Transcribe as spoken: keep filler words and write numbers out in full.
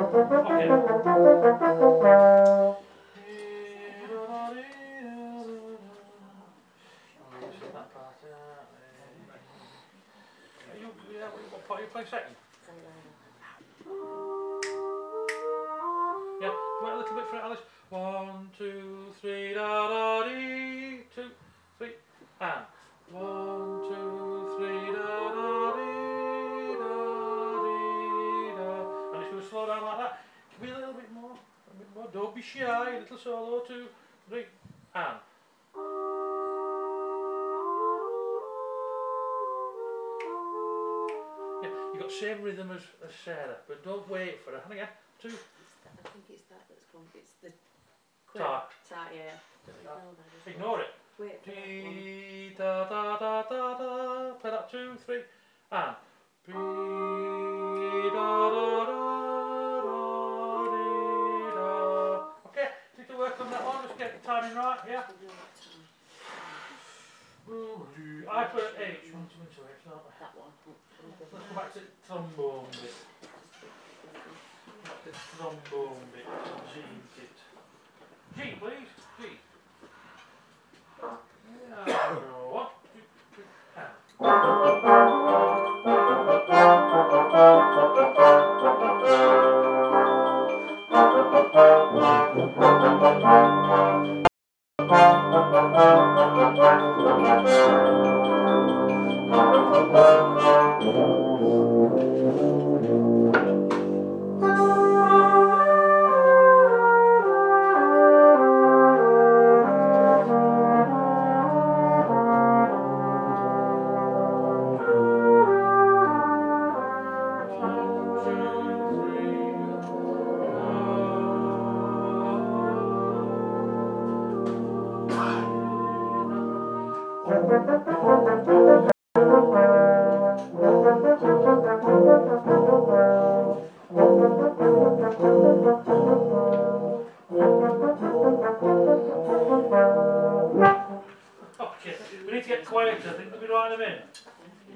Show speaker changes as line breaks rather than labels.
You, yeah, what part are you playing second? Yeah, wait a little bit for it, Alice. One, two, three, da da dee, two, three, and one, two, three, da da dee, da dee, da. And it's going to slow down like that. Give me a little bit more, a bit more. Don't be shy. A little solo. Two, three, and. Yeah, you got the same rhythm as, as Sarah, but don't wait for her. And again, two.
I think it's that that's gone. It's the
Tar.
Tar, yeah.
yeah. Ignore it.
Wait for
Dee, da da da da da. Play that two, three, and. Dee, da da da da dee, da. Okay, need to work on that one. Just get the timing right. Yeah. I put H. One, two, two, H, don't we?
that one.
Let's go back to the trombone bit. The trombone bit. G bit. G, please. G. Yeah. One, two, three, and. Okay, we need to get quieter. I think we'll be right in a minute.